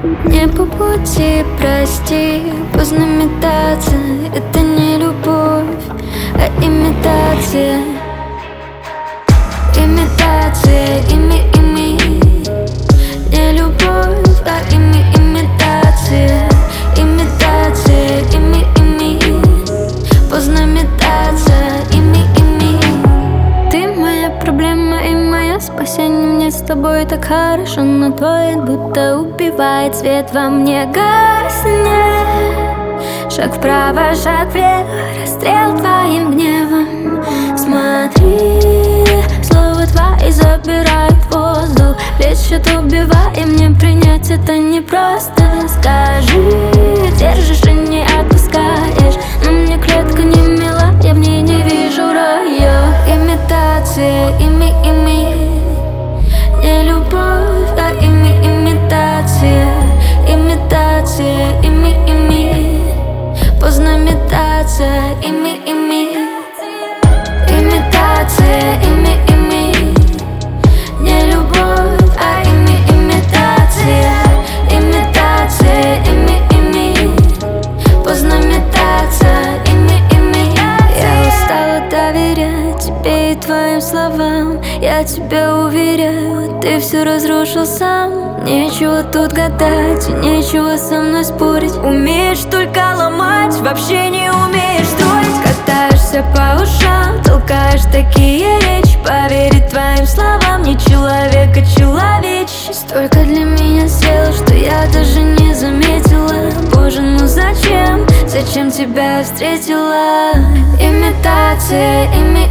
Не по пути, прости, поздно метаться. Это не любовь, а имитация. Имитация, ими. Не любовь, а имитация. Имитация, ими. Поздно метаться, ими. Ты моя проблема и мое спасение. Мне с тобой так хорошо, но твой будто убивает. Свет во мне гаснет. Шаг вправо, шаг влево, расстрел твоим гневом. Смотри, слова твои забирают воздух. Плещут, убивая, мне принять это непросто. Скажи, держишь и не отпускаешь, но мне клетка не мила, я в ней не вижу рая. Имитация, ими. Не любовь, а имитация. Имитация, ими. Поздно метаться, ими. Имитация, ими. Не любовь, а имитация. Имитация, ими. Поздно метаться, ими. Я устала доверять тебе и твоим словам. Я тебя уверяю, ты все разрушил сам. Нечего тут гадать, нечего со мной спорить. Умеешь только ломать, вообще не умеешь строить. Катаешься по ушам, толкаешь такие речи. Поверить твоим словам не человек, а человече. Столько для меня сделал, что я даже не заметила. Боже, ну зачем, зачем тебя встретила? Имитация, ими.